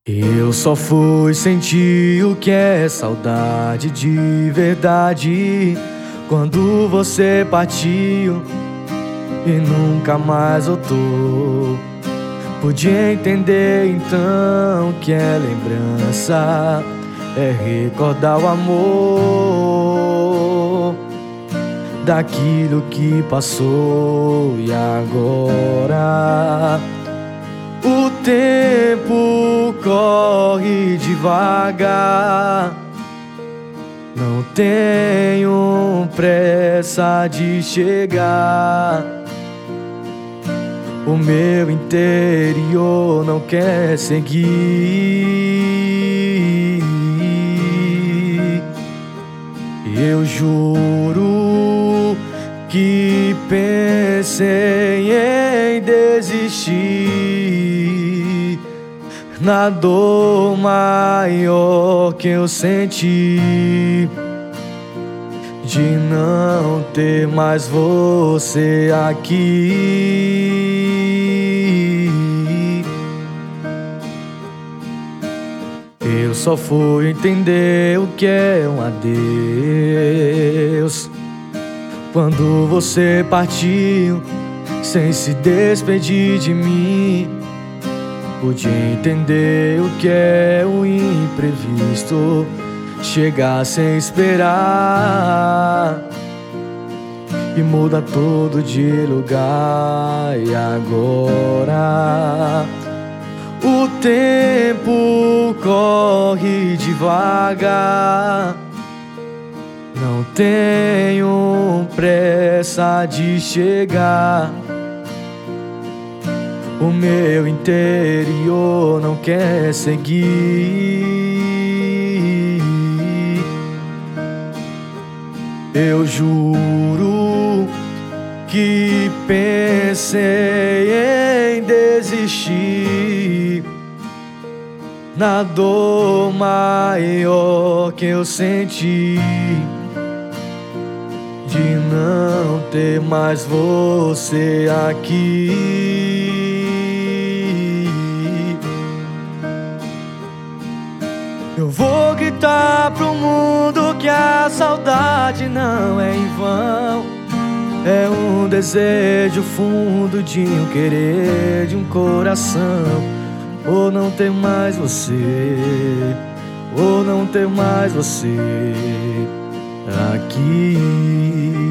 Eu só fui sentir o que é saudade de verdade quando você partiu e nunca mais voltou. Pude entender então que é lembrança, é recordar o amor daquilo que passou. E agora o tempo corre devagar, não tenho pressa de chegar. O meu interior não quer seguir. Eu juro que pensei em desistir na dor maior que eu senti de não ter mais você aqui. Eu só fui entender o que é um adeus quando você partiu sem se despedir de mim. Pude entender o que é o imprevisto, chegar sem esperar e muda tudo de lugar. E agora o tempo corre devagar, não tenho pressa de chegar. O meu interior não quer seguir. Eu juro que pensei em desistir na dor maior que eu senti de não ter mais você aqui. Eu vou gritar pro mundo que a saudade não é em vão, é um desejo fundo de um querer, de um coração. Ou não ter mais você, ou não ter mais você aqui.